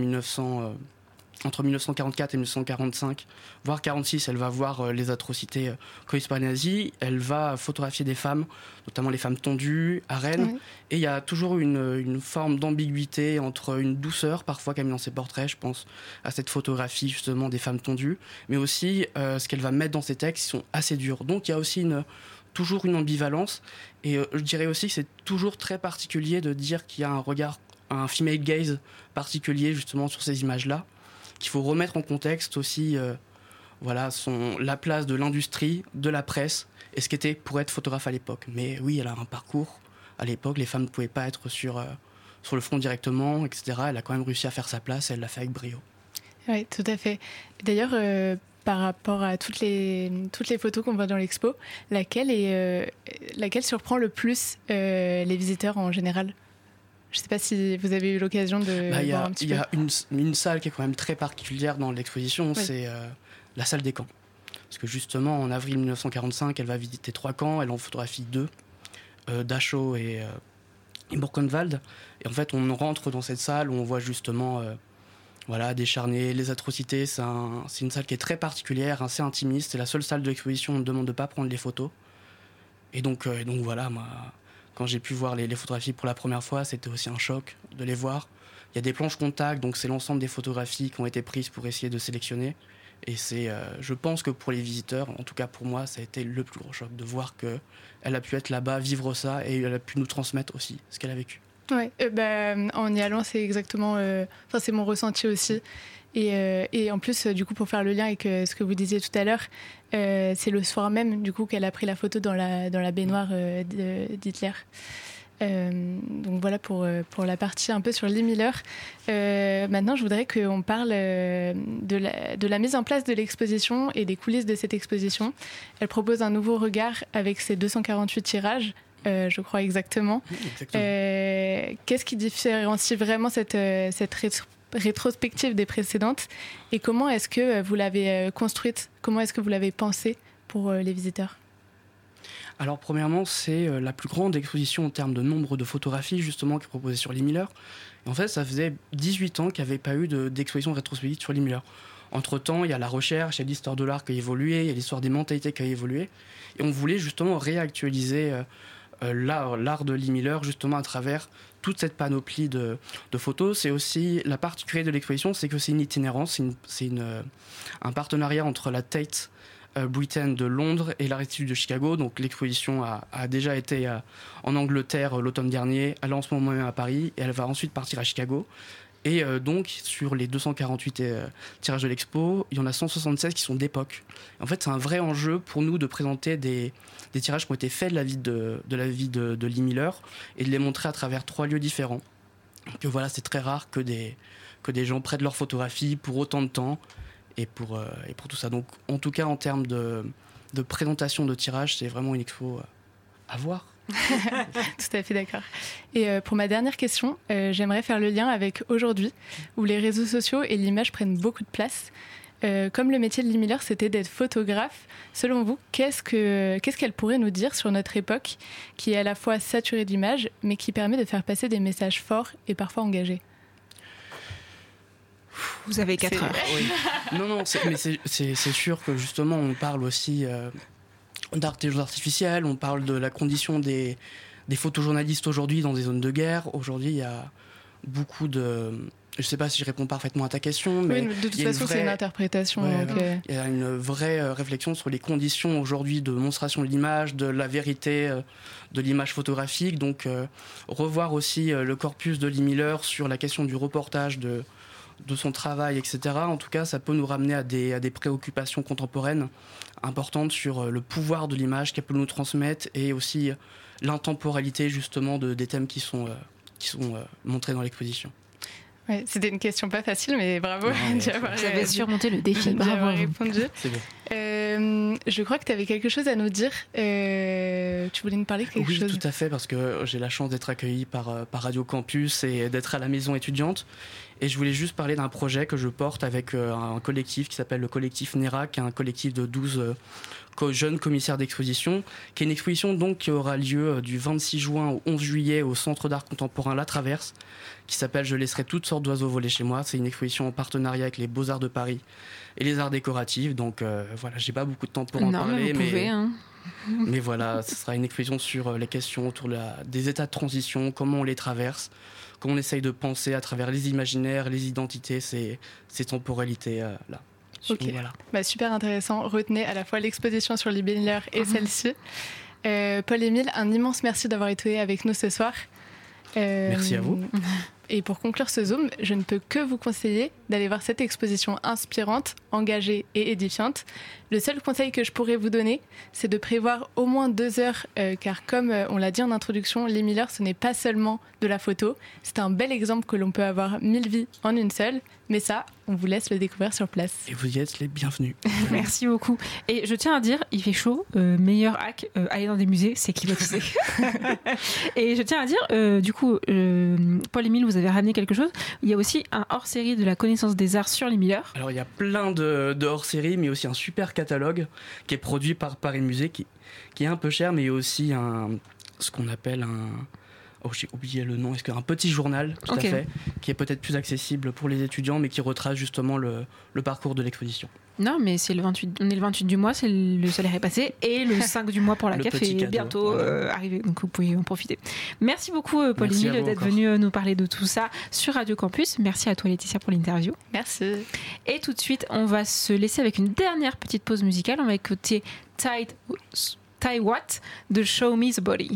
entre 1944 et 1945, voire 46, elle va voir les atrocités commises par les nazis, elle va photographier des femmes, notamment les femmes tondues, à Rennes, et il y a toujours une forme d'ambiguïté entre une douceur, parfois qu'elle met dans ses portraits, je pense à cette photographie justement des femmes tondues, mais aussi ce qu'elle va mettre dans ses textes, qui sont assez durs. Donc il y a aussi toujours une ambivalence, et je dirais aussi que c'est toujours très particulier de dire qu'il y a un female gaze particulier justement sur ces images-là, qu'il faut remettre en contexte aussi voilà, la place de l'industrie, de la presse, et ce qu'était pour être photographe à l'époque. Mais oui, elle a un parcours. À l'époque, les femmes ne pouvaient pas être sur le front directement, etc. Elle a quand même réussi à faire sa place, et elle l'a fait avec brio. Oui, tout à fait. D'ailleurs, par rapport à toutes les photos qu'on voit dans l'expo, laquelle surprend le plus les visiteurs en général ? Je ne sais pas si vous avez eu l'occasion de voir un petit peu. Il y a une salle qui est quand même très particulière dans l'exposition, c'est la salle des camps. Parce que justement, en avril 1945, elle va visiter 3 camps, elle en photographie 2, Dachau et Buchenwald. Et en fait, on rentre dans cette salle où on voit justement des charniers, les atrocités. C'est une salle qui est très particulière, assez intimiste. C'est la seule salle de l'exposition où on ne demande de pas prendre les photos. Et donc voilà, moi... Quand j'ai pu voir les photographies pour la première fois, c'était aussi un choc de les voir. Il y a des planches contact, donc c'est l'ensemble des photographies qui ont été prises pour essayer de sélectionner. Et je pense que pour les visiteurs, en tout cas pour moi, ça a été le plus gros choc de voir qu'elle a pu être là-bas, vivre ça, et elle a pu nous transmettre aussi ce qu'elle a vécu. Ouais, en y allant, c'est exactement... c'est mon ressenti aussi. Et en plus, du coup, pour faire le lien avec ce que vous disiez tout à l'heure, c'est le soir même, du coup, qu'elle a pris la photo dans la baignoire d'Hitler. Donc voilà pour la partie un peu sur Lee Miller. Maintenant, je voudrais qu'on parle de la mise en place de l'exposition et des coulisses de cette exposition. Elle propose un nouveau regard avec ses 248 tirages. Je crois exactement. Qu'est-ce qui différencie vraiment cette rétrospective des précédentes et comment est-ce que vous l'avez construite, comment est-ce que vous l'avez pensée pour les visiteurs ? Alors premièrement, c'est la plus grande exposition en termes de nombre de photographies justement qui est proposée sur Lee Miller. Et en fait, ça faisait 18 ans qu'il n'y avait pas eu d'exposition rétrospective sur Lee Miller. Entre-temps, il y a la recherche, il y a l'histoire de l'art qui a évolué, il y a l'histoire des mentalités qui a évolué. Et on voulait justement réactualiser l'art de Lee Miller justement à travers toute cette panoplie de photos. C'est aussi la particularité de l'exposition, c'est que c'est une itinérance, c'est un partenariat entre la Tate Britain de Londres et l'Art Institute de Chicago. Donc l'exposition a déjà été en Angleterre l'automne dernier, elle est en ce moment même à Paris et elle va ensuite partir à Chicago. Et donc sur les 248 tirages de l'expo, il y en a 176 qui sont d'époque. En fait, c'est un vrai enjeu pour nous de présenter des tirages qui ont été faits de la vie de Lee Miller et de les montrer à travers 3 lieux différents. Que voilà, c'est très rare que des gens prêtent leurs photographies pour autant de temps et pour tout ça. Donc en tout cas, en termes de présentation de tirages, c'est vraiment une expo à voir. Tout à fait d'accord. Et pour ma dernière question, j'aimerais faire le lien avec aujourd'hui, où les réseaux sociaux et l'image prennent beaucoup de place. Comme le métier de Lee Miller, c'était d'être photographe, selon vous, qu'est-ce qu'elle pourrait nous dire sur notre époque, qui est à la fois saturée d'images, mais qui permet de faire passer des messages forts et parfois engagés ? Vous avez 4 heures. Oui. Non, mais c'est sûr que justement, on parle aussi d'intelligence artificielle, on parle de la condition des photojournalistes aujourd'hui dans des zones de guerre. Aujourd'hui, il y a beaucoup de... Je ne sais pas si je réponds parfaitement à ta question, mais... Oui, de toute façon, c'est une interprétation. Il y a une vraie réflexion sur les conditions aujourd'hui de monstration de l'image, de la vérité de l'image photographique. Donc, revoir aussi le corpus de Lee Miller sur la question du reportage, de son travail, etc. En tout cas, ça peut nous ramener à des préoccupations contemporaines importantes sur le pouvoir de l'image qu'elle peut nous transmettre et aussi l'intemporalité, justement, des thèmes qui sont montrés dans l'exposition. Ouais, c'était une question pas facile, mais bravo. Vous avez surmonté le défi. Bravo. Répondu. C'est bon. Je crois que tu avais quelque chose à nous dire. Tu voulais nous parler de quelque chose ? Oui, tout à fait, parce que j'ai la chance d'être accueilli par Radio Campus et d'être à la maison étudiante. Et je voulais juste parler d'un projet que je porte avec un collectif qui s'appelle le collectif NERA, qui est un collectif de 12 jeunes commissaires d'exposition, qui est une exposition donc qui aura lieu du 26 juin au 11 juillet au Centre d'art contemporain La Traverse, qui s'appelle « Je laisserai toutes sortes d'oiseaux voler chez moi ». C'est une exposition en partenariat avec les Beaux-Arts de Paris et les Arts décoratifs. Donc voilà, j'ai pas beaucoup de temps pour en parler, mais voilà, ce sera une exposition sur les questions autour des états de transition, comment on les traverse, comment on essaye de penser à travers les imaginaires, les identités, ces temporalités-là. Ok, voilà. Super intéressant. Retenez à la fois l'exposition sur Lee Miller et celle-ci. Paul-Émile, un immense merci d'avoir été avec nous ce soir. Merci à vous. Et pour conclure ce Zoom, je ne peux que vous conseiller d'aller voir cette exposition inspirante, engagée et édifiante. Le seul conseil que je pourrais vous donner, c'est de prévoir au moins 2 heures, car comme on l'a dit en introduction, Lee Miller, ce n'est pas seulement de la photo. C'est un bel exemple que l'on peut avoir 1000 vies en une seule. Mais ça, on vous laisse le découvrir sur place. Et vous y êtes les bienvenus. Merci beaucoup. Et je tiens à dire, il fait chaud. Meilleur hack, aller dans des musées, c'est climatisé. Et je tiens à dire, du coup, Paul-Émile, vous avez ramené quelque chose. Il y a aussi un hors-série de la connaissance des arts sur Lee Miller. Alors, il y a plein de hors-série, mais aussi un super catalogue qui est produit par Paris Musée, qui est un peu cher, mais il y a aussi ce qu'on appelle oh, j'ai oublié le nom. Est-ce qu'un petit journal, tout à fait, qui est peut-être plus accessible pour les étudiants, mais qui retrace justement le parcours de l'exposition. Non, mais c'est on est le 28 du mois, c'est le salaire est passé, et le 5 du mois pour la CAF est bientôt arrivé, donc vous pouvez en profiter. Merci beaucoup, Paul-Émile, d'être venu nous parler de tout ça sur Radio Campus. Merci à toi, Laetitia, pour l'interview. Merci. Et tout de suite, on va se laisser avec une dernière petite pause musicale. On va écouter Ty Watt de Show Me the Body.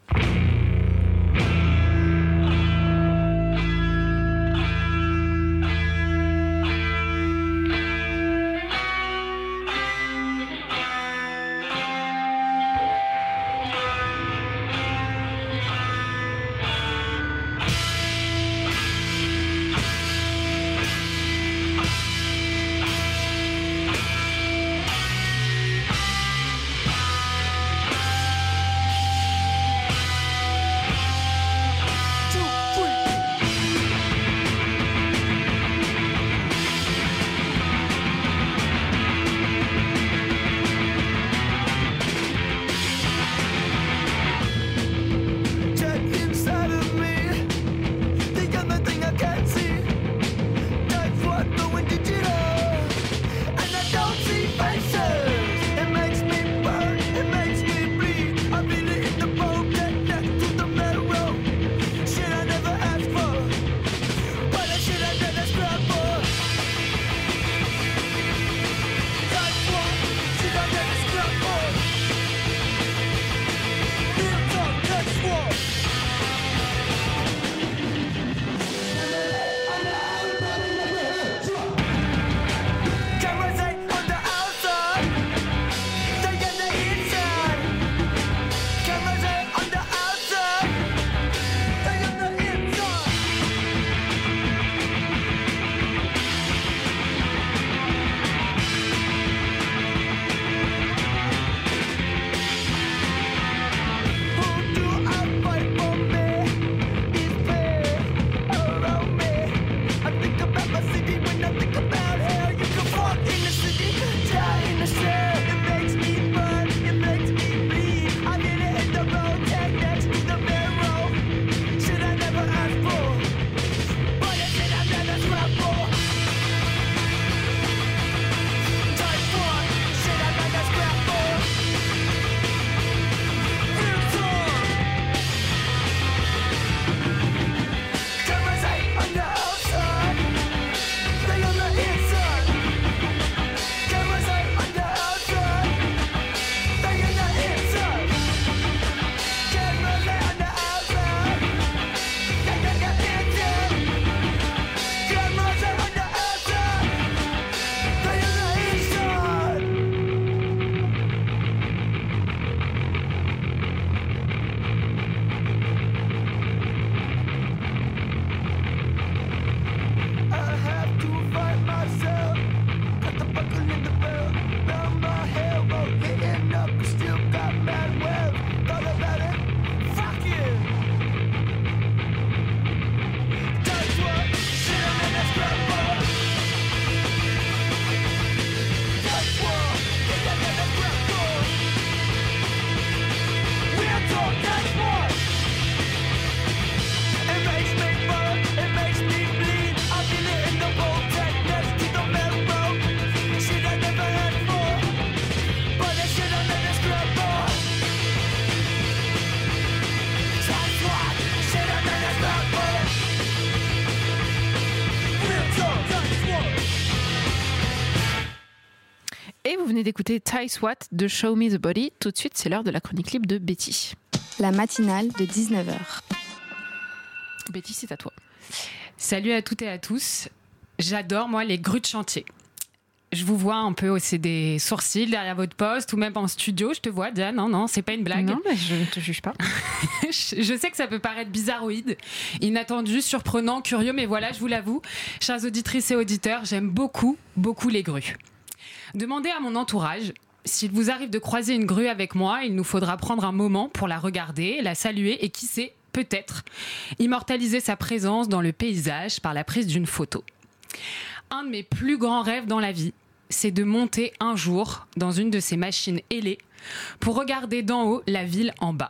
Et vous venez d'écouter Ty Watt de Show Me the Body. Tout de suite, c'est l'heure de la chronique libre de Betty. La matinale de 19h. Betty, c'est à toi. Salut à toutes et à tous. J'adore, moi, les grues de chantier. Je vous vois un peu hausser des sourcils derrière votre poste ou même en studio. Je te vois, Diane. Non, c'est pas une blague. Non, mais je ne te juge pas. Je sais que ça peut paraître bizarroïde, inattendu, surprenant, curieux, mais voilà, je vous l'avoue, chères auditrices et auditeurs, j'aime beaucoup, beaucoup les grues. Demandez à mon entourage. S'il vous arrive de croiser une grue avec moi, il nous faudra prendre un moment pour la regarder, la saluer et qui sait, peut-être, immortaliser sa présence dans le paysage par la prise d'une photo. Un de mes plus grands rêves dans la vie, c'est de monter un jour dans une de ces machines ailées pour regarder d'en haut la ville en bas.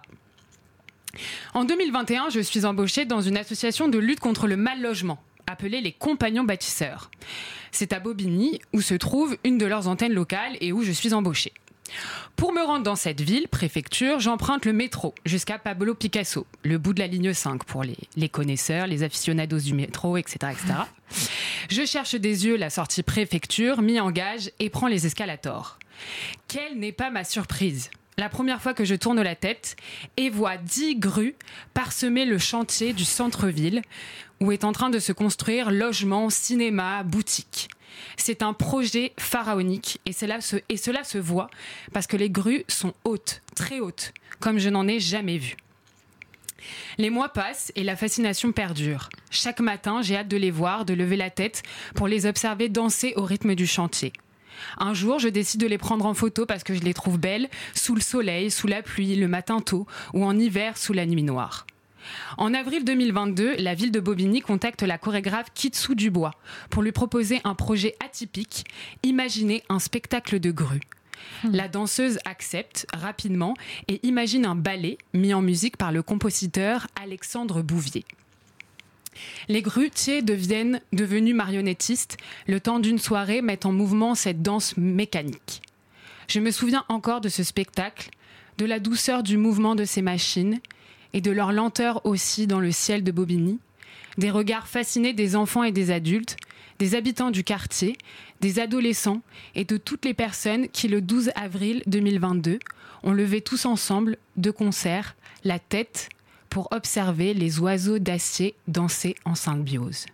En 2021, je suis embauchée dans une association de lutte contre le mal logement, appelée les Compagnons Bâtisseurs. C'est à Bobigny où se trouve une de leurs antennes locales et où je suis embauchée. Pour me rendre dans cette ville, préfecture, j'emprunte le métro jusqu'à Pablo Picasso, le bout de la ligne 5 pour les connaisseurs, les aficionados du métro, etc., etc. Je cherche des yeux la sortie préfecture, m'y engage et prends les escalators. Quelle n'est pas ma surprise ? La première fois que je tourne la tête et vois 10 grues parsemer le chantier du centre-ville où est en train de se construire logement, cinéma, boutique. C'est un projet pharaonique et cela se voit parce que les grues sont hautes, très hautes, comme je n'en ai jamais vu. Les mois passent et la fascination perdure. Chaque matin, j'ai hâte de les voir, de lever la tête pour les observer danser au rythme du chantier. Un jour, je décide de les prendre en photo parce que je les trouve belles, sous le soleil, sous la pluie, le matin tôt, ou en hiver, sous la nuit noire. En avril 2022, la ville de Bobigny contacte la chorégraphe Kitsou Dubois pour lui proposer un projet atypique, imaginer un spectacle de grues. La danseuse accepte rapidement et imagine un ballet mis en musique par le compositeur Alexandre Bouvier. Les grutiers devenus marionnettistes, le temps d'une soirée, mettent en mouvement cette danse mécanique. Je me souviens encore de ce spectacle, de la douceur du mouvement de ces machines et de leur lenteur aussi dans le ciel de Bobigny, des regards fascinés des enfants et des adultes, des habitants du quartier, des adolescents et de toutes les personnes qui, le 12 avril 2022, ont levé tous ensemble, de concert, la tête pour observer les oiseaux d'acier danser en symbiose.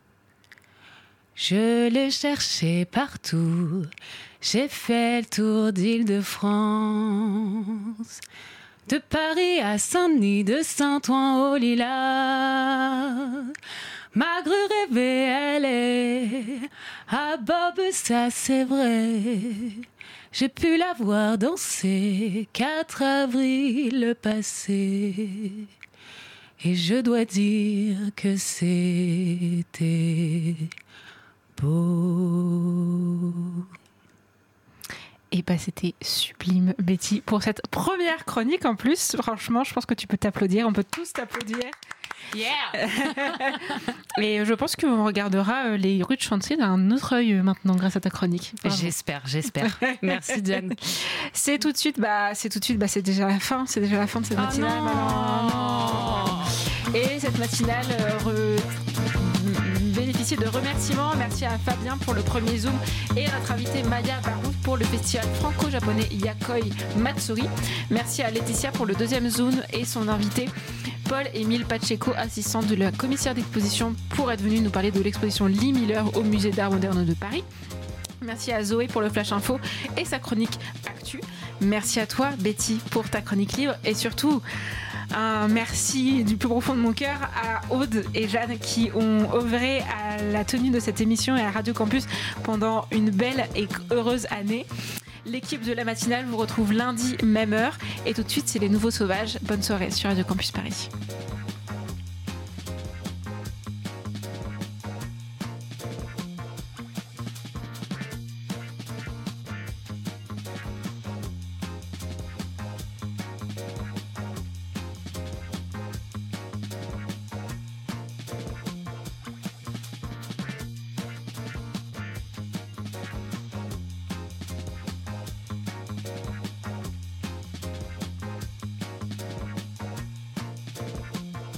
Je l'ai cherché partout, j'ai fait le tour d'Île-de-France, de Paris à Saint-Denis, de Saint-Ouen au Lilas. Ma grue rêvée, elle est à Bob, ça c'est vrai. J'ai pu la voir danser 4 avril passé. Et je dois dire que c'était beau. Et bah c'était sublime, Betty, pour cette première chronique en plus. Franchement, je pense que tu peux t'applaudir, on peut tous t'applaudir. Yeah. Et je pense qu'on regardera les rues de chantier d'un autre œil maintenant grâce à ta chronique. Bravo. J'espère. Merci Diane. C'est tout de suite, c'est déjà la fin, de cette matinale. Et cette matinale bénéficier de remerciements. Merci à Fabien pour le premier Zoom et à notre invitée Maya Barouf pour le festival franco-japonais Yakoi Matsuri. Merci à Laetitia pour le deuxième Zoom et son invité Paul-Émile Pacheco, assistant de la commissaire d'exposition, pour être venu nous parler de l'exposition Lee Miller au musée d'art moderne de Paris. Merci à Zoé pour le Flash Info et sa chronique Actu. Merci à toi Betty pour ta chronique livre et surtout un merci du plus profond de mon cœur à Aude et Jeanne qui ont œuvré à la tenue de cette émission et à Radio Campus pendant une belle et heureuse année. L'équipe de la matinale vous retrouve lundi, même heure. Et tout de suite, c'est les Nouveaux Sauvages. Bonne soirée sur Radio Campus Paris.